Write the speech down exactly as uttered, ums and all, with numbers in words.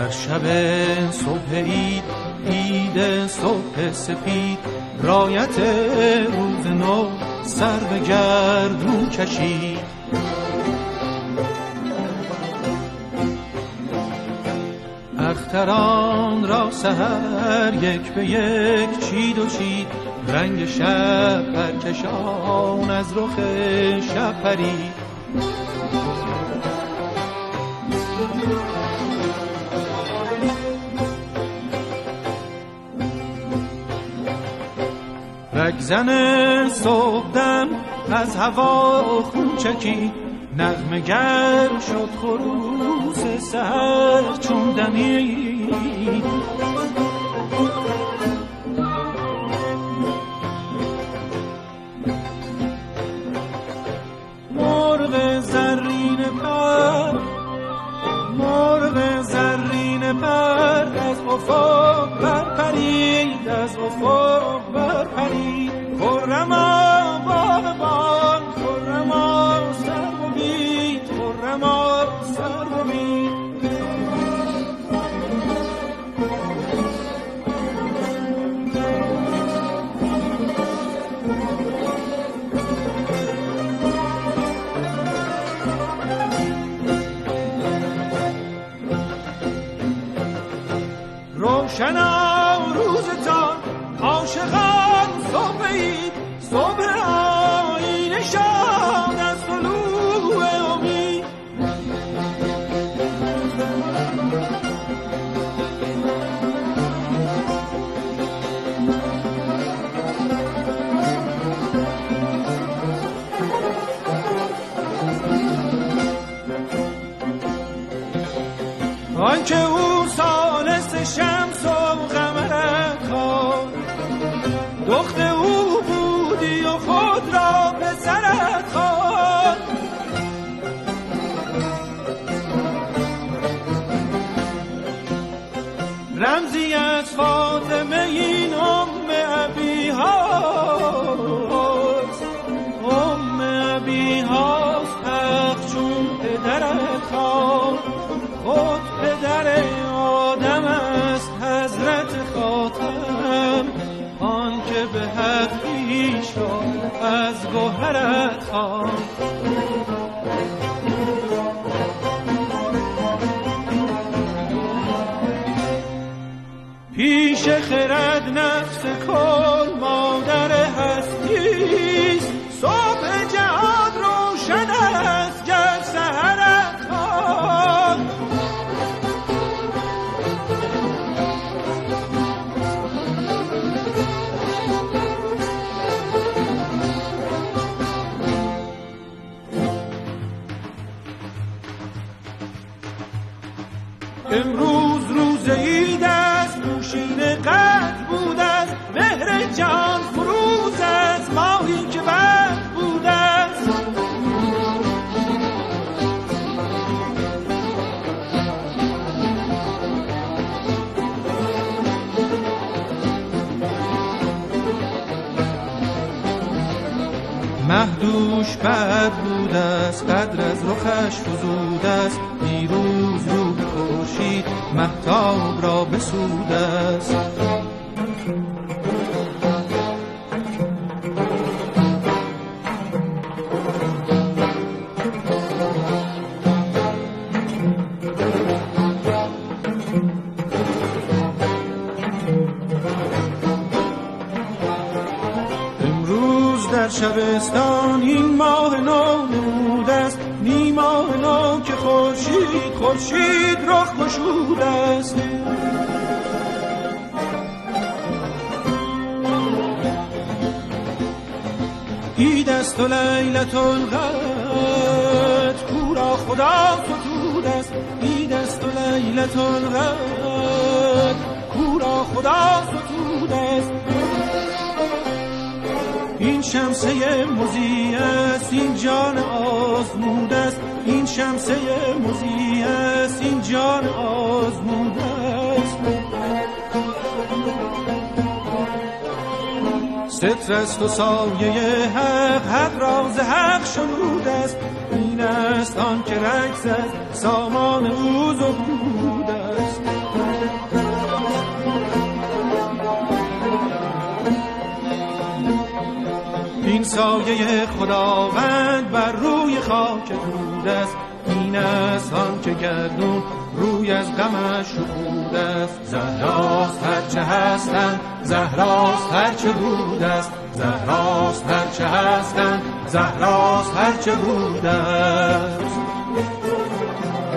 در شب صبح عید، عید صبح سپید، رایت روز نو سر به گردون کشید. اختران را سحر یک به یک چید و چید، رنگ شب پرکشان از رخ شب پرید. رگزن صبحدم از هوا خون چکید، نغمه گر شد خروس سحر چون دمید. مرغ زرین پر، مرغ زرین پر از افق برپرید، از افق برپرید. خرما باغبان، خرما سر و بید، خرما سر و بید. روشنا روزتان عاشقان صبح عید، صبح آیین شاد از طلوع امید. آنکه او ثالث شمس و قمرت خواد، دخت او بودی و خود را به سرت خواد. رمزی از فاطمه این ام ابی هاست، ام ابی هاست. حق چون پدرت خواد، خود پدر آدم است حضرت خاتم، آن که به حق خویش را از گوهرت خواند. پیش خرد نفس کل مادر هستیست، صبح جهاد روشن است گر سحرت خواند. امروز روز عید است، نوشین قدر بود است، مهر جان فروز است، ماهی که بدر بود است. مهدوش بد بود است، قدر از رخش فزود است، دیروز رو به خورشید مهتاب را بسود است. امروز در شبستان این ماه نو نمود است، نیم ماه نو که خورشید خورشید رخ گشود است. عید است و لیلة القدر کورا خدا فتود است، عید است و لیلة القدر کورا خدا فتود است. این شمسه مضیء است، این جان آزموده است، این شمسه مضیء است، این جان آزموده است. ستر است و سایه حق، حق راز حق شنود است، این است آن که رقص است، سامان او زهود است. این سایه خداوند بر روی خاک دود است، این است آن که گردون روی از غمش شکود است. زهراست هرچه هستند، زهراست هرچه بود است، زهراست هرچه هستند، زهراست هرچه بود است.